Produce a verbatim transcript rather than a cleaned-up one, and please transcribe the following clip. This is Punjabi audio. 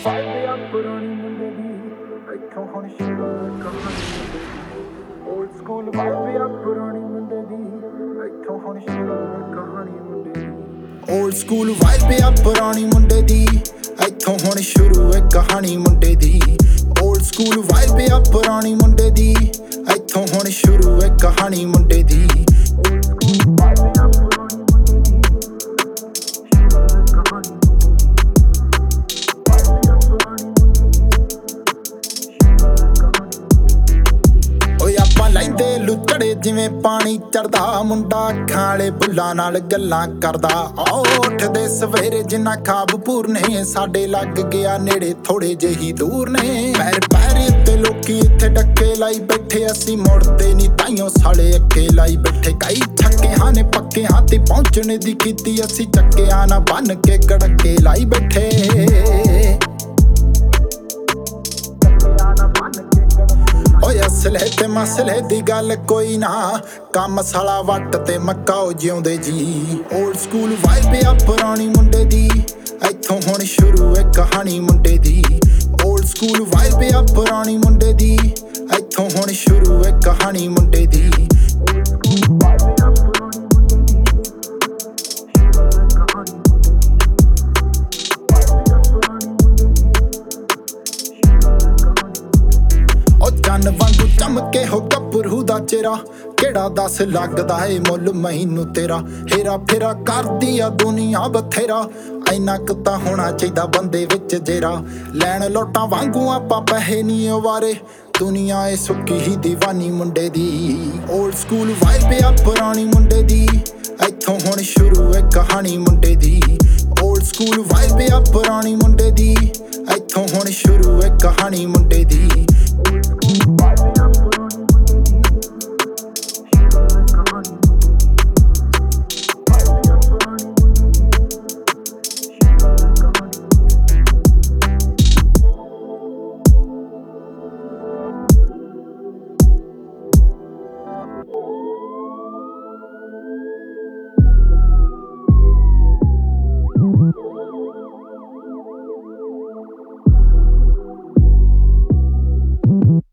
ਵਾਈਬ ਆ ਪੁਰਾਣੀ ਮੁੰਡੇ ਦੀ ਇੱਥੋਂ ਹੁਣ ਸ਼ੁਰੂ ਕਹਾਣੀ ਓਲਡ ਸਕੂਲ ਵਾਈਬ ਆ ਪੁਰਾਣੀ ਮੁੰਡੇ ਦੀ ਇੱਥੋਂ ਹੁਣ ਸ਼ੁਰੂ ਕਹਾਣੀ ਮੁੰਡੇ ਦੀ ਓਲਡ ਸਕੂਲ ਵਾਈਬ ਆ ਪੁਰਾਣੀ ਮੁੰਡੇ ਦੀ ਇੱਥੋਂ ਹੁਣ ਸ਼ੁਰੂ ਹੈ ਕਹਾਣੀ ਮੁੰਡੇ ਦੀ ਓਲਡ ਸਕੂਲ ਵਾਈਬ ਆ ਪੁਰਾਣੀ ਮੁੰਡੇ ਦੀ ਇੱਥੋਂ ਹੁਣ ਸ਼ੁਰੂ ਹੈ ਕਹਾਣੀ ਮੁੰਡੇ ਦੀ ਲੈਂਦੇ ਲੁੱਚੜੇ ਜਿਵੇਂ ਪਾਣੀ ਚੜਦਾ ਮੁੰਡਾ ਅੱਖਾਂ ਵਾਲੇ ਬੁੱਲਾਂ ਨਾਲ ਗੱਲਾਂ ਕਰਦਾ ਉੱਠਦੇ ਸਵੇਰੇ ਜਿੰਨਾ ਖਾਬ ਪੂਰਨੇ ਸਾਡੇ ਲੱਗ ਗਿਆ ਨੇੜੇ ਥੋੜੇ ਜਿਹੀ ਦੂਰ ਨੇ ਪੈਰ ਪੈਰ ਉੱਤੇ ਲੋਕੀ ਇੱਥੇ ਡੱਕੇ ਲਾਈ ਬੈਠੇ ਅਸੀਂ ਮੁੜਦੇ ਨਹੀਂ ਤਾਈਓ ਸਾਲੇ ਅੱਖੇ ਲਾਈ ਬੈਠੇ ਕਈ ਛੱਕਿਆਂ ਨੇ ਪੱਕਿਆਂ ਤੇ ਪਹੁੰਚਣ ਦੀ ਕੀਤੀ ਅਸੀਂ ਚੱਕਿਆਂ ਨਾ ਬੰਨ ਕੇ ਕੜਕੇ ਲਾਈ ਬੈਠੇ ਅਸਲੇ ਤੇ ਮਸਲੇ ਦੀ ਗੱਲ ਕੋਈ ਨਾ ਕੰਮ ਸਾਲਾ ਵੱਟ ਤੇ ਮੱਕਾਓ ਜਿਉਂਦੇ ਜੀ ਓਲਡ ਸਕੂਲ ਵਾਈਬ ਆ ਪੁਰਾਣੀ ਮੁੰਡੇ ਦੀ ਇੱਥੋਂ ਹੁਣ ਸ਼ੁਰੂ ਹੈ ਕਹਾਣੀ ਮੁੰਡੇ ਦੀ ਓਲਡ ਸਕੂਲ ਵਾਈਬ ਆ ਪੁਰਾਣੀ ਮੁੰਡੇ ਦੀ ਇੱਥੋਂ ਹੁਣ ਸ਼ੁਰੂ ਹੈ ਕਹਾਣੀ ਮੁੰਡੇ ਦੀ ਚੰਨ ਵਾਂਗੂ ਚਮਕੇ ਹੋ ਗੱਭਰੂ ਦਾ ਚਿਹਰਾ ਕਿਹੜਾ ਦੱਸ ਲੱਗਦਾ ਏ ਮੁੱਲ ਮੈਨੂੰ ਤੇਰਾ ਹੇਰਾ ਫੇਰਾ ਕਰਦੀ ਆ ਦੁਨੀਆ ਬਥੇਰਾ ਐਨਾ ਕੁ ਤਾਂ ਹੋਣਾ ਚਾਹੀਦਾ ਬੰਦੇ ਵਿੱਚ ਜੇਰਾ ਲੈਣ ਲੋਟਾਂ ਵਾਂਗੂ ਆਪਾਂ ਪੈਸੇ ਨਹੀਂ ਵਾਰੇ ਦੁਨੀਆ ਏ ਸੁੱਕੀ ਹੀ ਦੀਵਾਨੀ ਮੁੰਡੇ ਦੀ ਓਲਡ ਸਕੂਲ ਵਾਈਬ ਆ ਪੁਰਾਣੀ ਮੁੰਡੇ ਦੀ ਇੱਥੋਂ ਹੁਣ ਸ਼ੁਰੂ ਹੈ ਕਹਾਣੀ ਮੁੰਡੇ ਦੀ ਓਲਡ ਸਕੂਲ ਵਾਈਬ ਆ ਪੁਰਾਣੀ ਮੁੰਡੇ ਦੀ ਇੱਥੋਂ ਹੁਣ ਸ਼ੁਰੂ ਹੈ ਕਹਾਣੀ ਮੁੰਡੇ ਦੀ